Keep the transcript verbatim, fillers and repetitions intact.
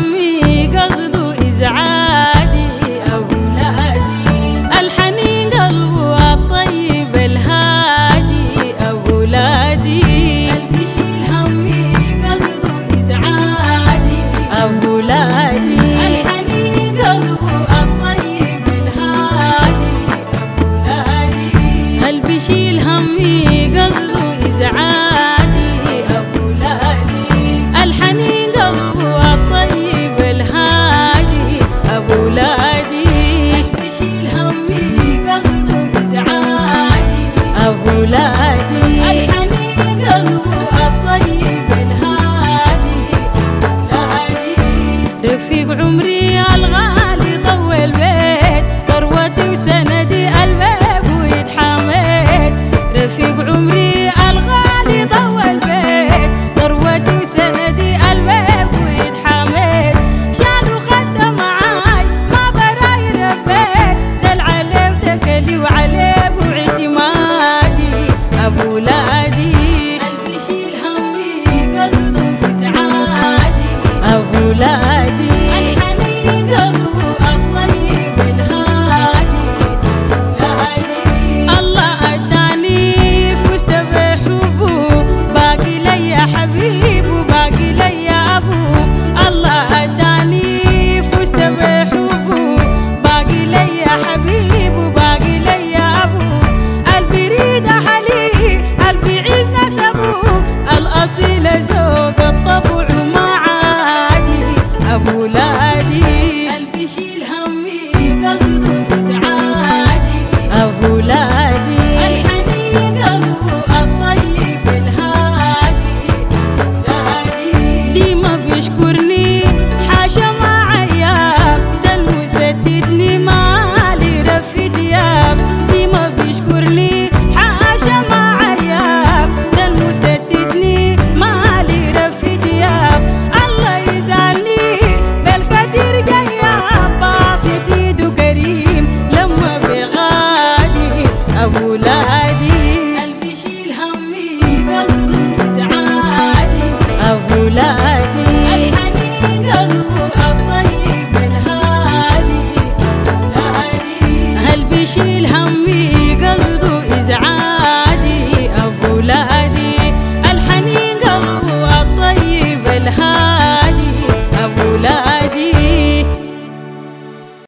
همي قصده إزعادي أولادي، الحنين قلبه الطيب الهادي أولادي، قلبي يشيل همي قصده إزعادي أولادي، الحنين قلبه الطيب الهادي أولادي، قلبي يشيل همي قصده إزعادي أولادي، الحنين قلبه الطيب الهادي أولادي، قلبي يشيل همي قصده إزعادي أولادي، الحنين قلبه الطيب الهادي أولادي، رفيق عمري الغالي طول بيت ثروتي وسندي الباب ويتحمد، رفيق عمري الغالي طول بيت ثروتي وسندي الباب ويتحمد، شال وخده معاي ما براي ربيت، دل عليه وتكلي وعليه واعتمادي أولادي، قلبي يشيل همي قصده إزعادي أولادي، الحنين قلبه الطيب الهادي أولادي، الله اداني فزت بحبه باقي لي حبيب وباقي لي ابو، الله اداني فزت بحبه باقي لي حبيب وباقي لي ابو، قلبي يريد حلي قلبي يعيز نسبه، الاصيل ذوق الطبع ما عادي أولادي.